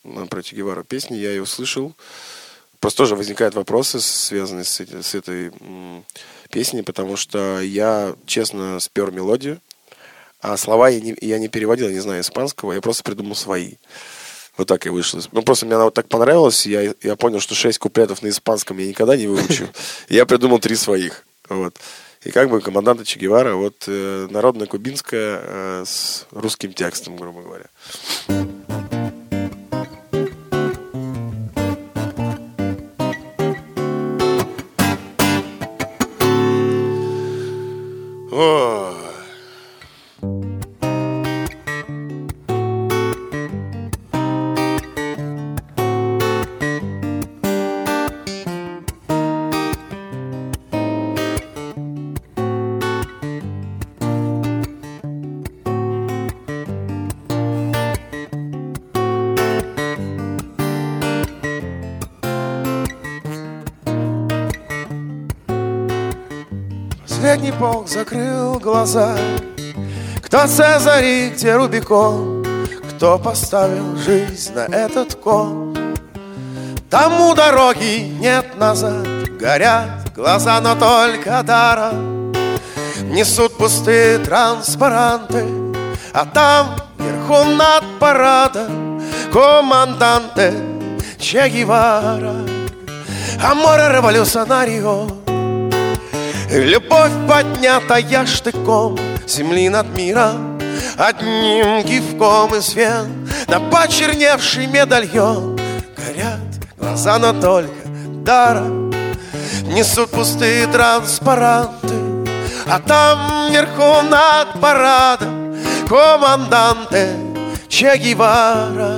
про Че Гевару песни, я ее услышал. Просто тоже возникают вопросы, связанные с этой песней, потому что я, честно, спер мелодию, а слова я не переводил, я не знаю испанского, я просто придумал свои. Вот так и вышло. Ну, просто мне она вот так понравилась, я понял, что 6 куплетов на испанском я никогда не выучу. Я придумал 3 своих. Вот. И как бы команданта Че Гевара, вот народная кубинская с русским текстом, грубо говоря. О. Последний полк закрыл глаза. Кто Цезарь, где Рубикон? Кто поставил жизнь на этот кон? Тому дороги нет назад. Горят глаза, но только дара. Несут пустые транспаранты, а там, вверху над парадом, команданте Че Гевара. Аморе революционарио. Любовь, поднятая штыком земли над миром, одним кивком из вен на почерневший медальон. Горят глаза, но только дара. Несут пустые транспаранты, а там вверху над парадом команданте Че Гевара.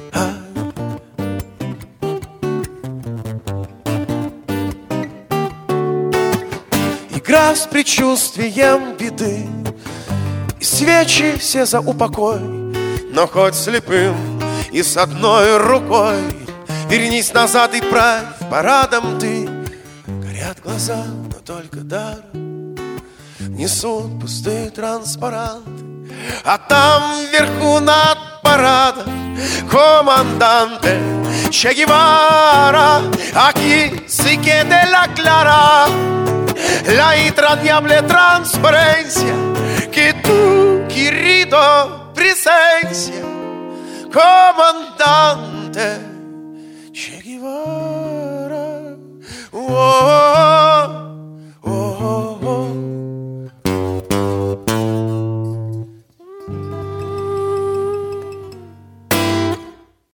Игра с предчувствием беды, и свечи все за упокой. Но хоть слепым и с одной рукой вернись назад и правь парадом ты. Горят глаза, но только дар. Несут пустые транспаранты, а там вверху над парадом команданте Че Гевара. Aquí sí que te la clara la entrañable transparencia que tu querido presencia, comandante